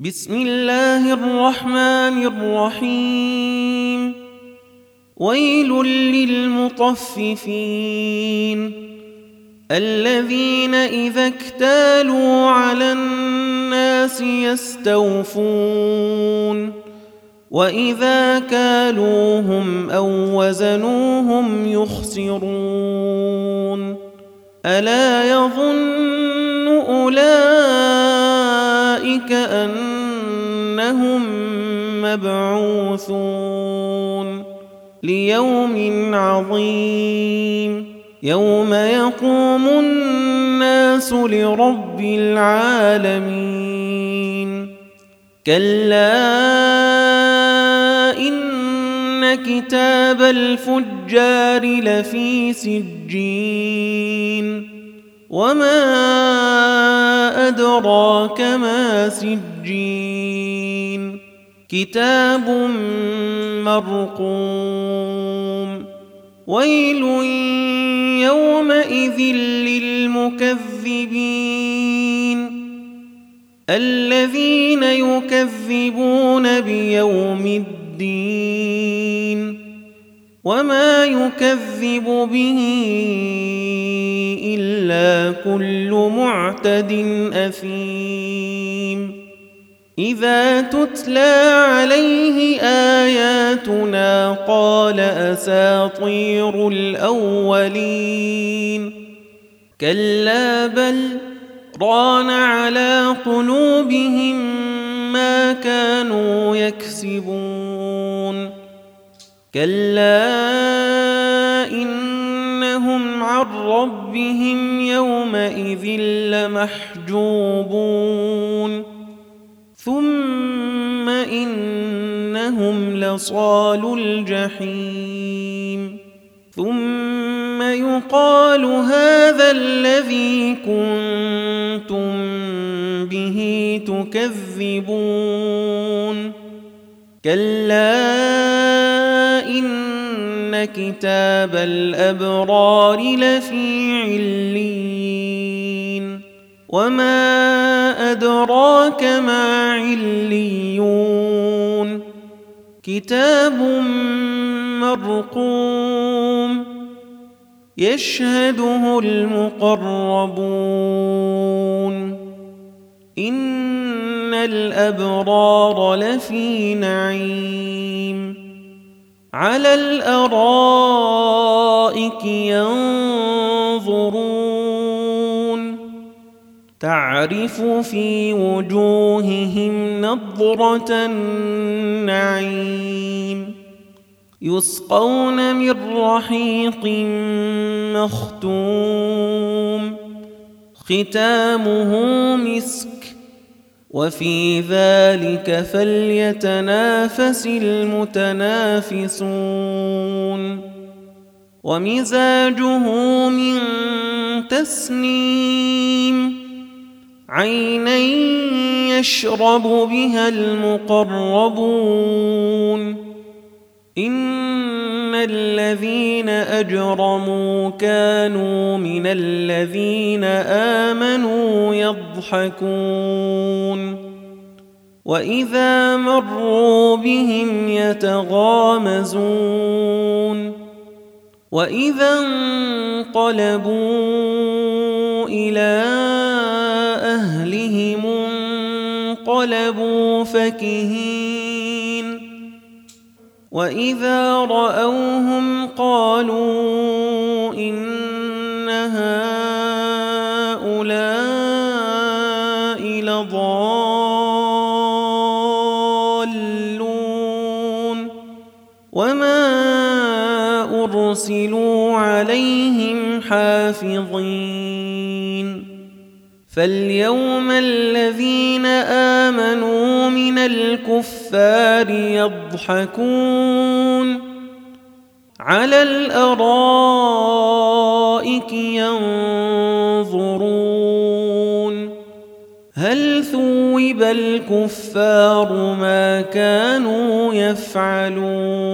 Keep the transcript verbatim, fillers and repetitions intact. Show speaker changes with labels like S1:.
S1: بسم الله الرحمن الرحيم. ويل للمطففين الذين إذا اكتالوا على الناس يستوفون وإذا كالوهم أو وزنوهم يخسرون. ألا يظن أولئك أنهم مبعوثون ليوم عظيم يوم يقوم الناس لرب العالمين. كلا إن كتاب الفجار لفي سجين وما أدراك ما سجين كتاب مرقوم. ويل يومئذ للمكذبين الذين يكذبون بيوم الدين وما يكذب به إلا كل معتد أثيم. إذا تتلى عليه آياتنا قال أساطير الأولين. كلا بل ران على قلوبهم ما كانوا يكسبون. كلا إنهم عن ربهم يومئذ لمحجوبون. ثم إنهم لصالو الجحيم. ثم يقال هذا الذي كنتم به تكذبون. كلا إن كتاب الأبرار لفي عليين وما أدراك ما عليون كتاب مرقوم يشهده المقربون. إن الأبرار لفي نعيم على الأرائك ينظرون تعرف في وجوههم نضرة النعيم. يسقون من رحيق مختوم ختامه مسك وفي ذلك فليتنافس المتنافسون. ومزاجه من تسنيم عينا يشرب بها المقربون. إن الذين أجرموا كانوا من الذين آمنوا يضحكون وإذا مروا بهم يتغامزون. وإذا انقلبوا إلى أهلهم انقلبوا فكهين. وإذا رأوهم قالوا إن هؤلاء لضالون وما أرسلوا عليهم حافظين. فاليوم الذين آمنوا من الكفار يضحكون على الأرائك ينظرون هل ثوب الكفار ما كانوا يفعلون.